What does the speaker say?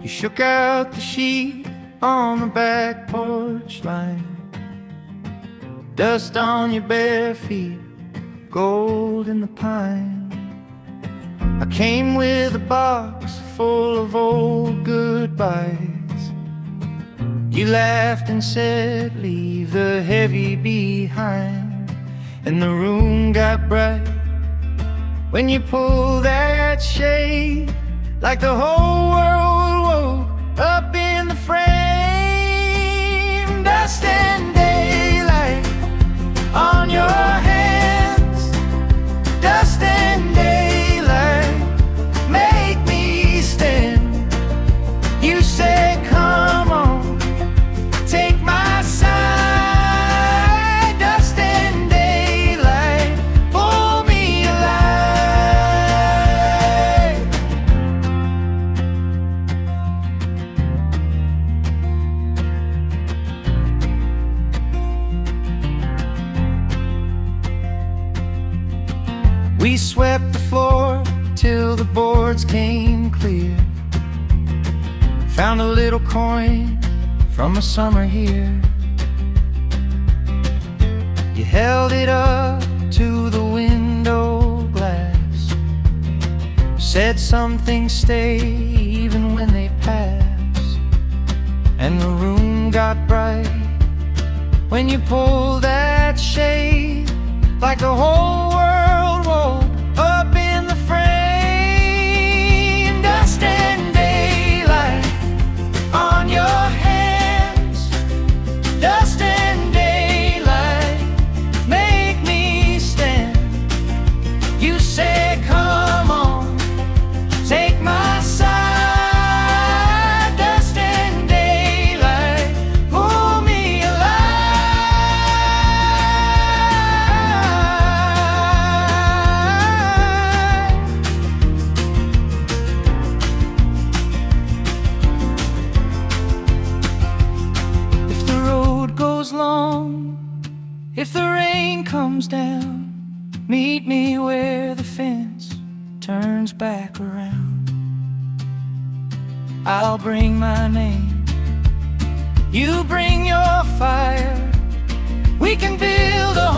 You shook out the sheet on the back porch line. Dust on your bare feet, gold in the pine. I came with a box full of old goodbyes. You laughed and said, leave the heavy behind. And the room got bright when you pulled that shade, like the whole world woke up in the frame. Dust and daylight on your hands. Dust and daylight make me stand. You said, come on, take my side. Dust and daylight pull me alive. We swept the floor till the boards came clear. Found a little coin from a summer here. You held it up to the window glass, said some things stay even when they pass. And the room got bright when you pulled that shade, like the whole world woke up in the frame. Dust and daylight on your hands. Dust and daylight make me stand. You said, come on, take my side. Dust and daylight pull me alive. If the road goes long, if the rain comes down, meet me where the fence turns back around. I'll bring my name, you bring your fire. We can build a